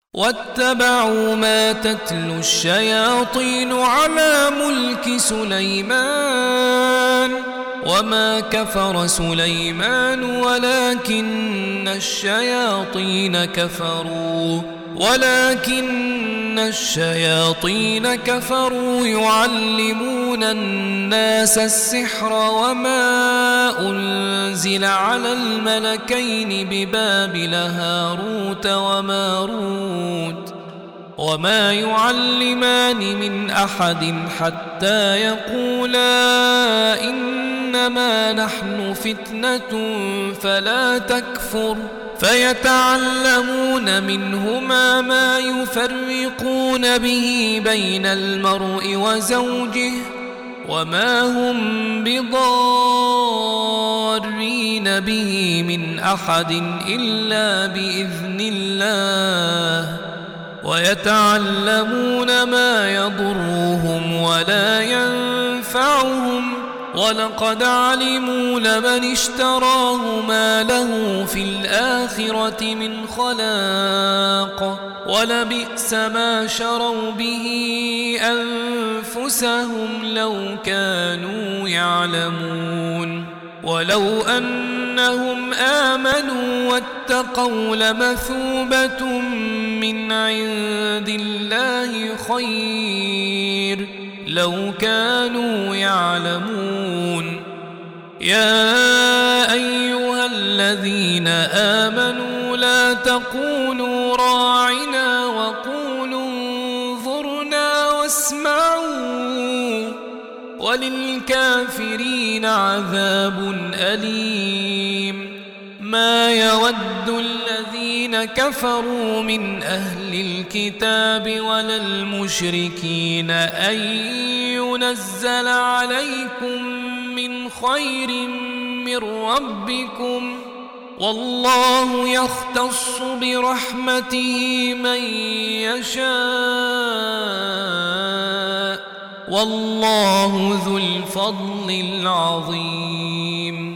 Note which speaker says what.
Speaker 1: واتبعوا ما تتلو الشياطين على ملك سليمان وما كفر سليمان ولكن الشياطين كفروا يعلمون الناس السحر وما أنزل على الملكين ببابل هاروت وماروت وما يعلمان من أحد حتى يقولا إنما نحن فتنة فلا تكفر فيتعلمون منهما ما يفرقون به بين المرء وزوجه وما هم بضارين به من أحد إلا بإذن الله ويتعلمون ما يضرهم ولا ينفعهم ولقد علموا لمن اشتراه ما له في الآخرة من خلاق ولبئس ما شروا به أنفسهم لو كانوا يعلمون ولو أنهم آمنوا واتقوا لمثوبة من عند الله خير لو كانوا يعلمون يا أيها الذين آمنوا لا تقولوا راعنا وقولوا انظرنا واسمعوا وللكافرين عذاب أليم ما يود الذين كفروا من أهل الكتاب ولا المشركين أن ينزل عليكم من خير من ربكم والله يختص برحمته من يشاء والله ذو الفضل العظيم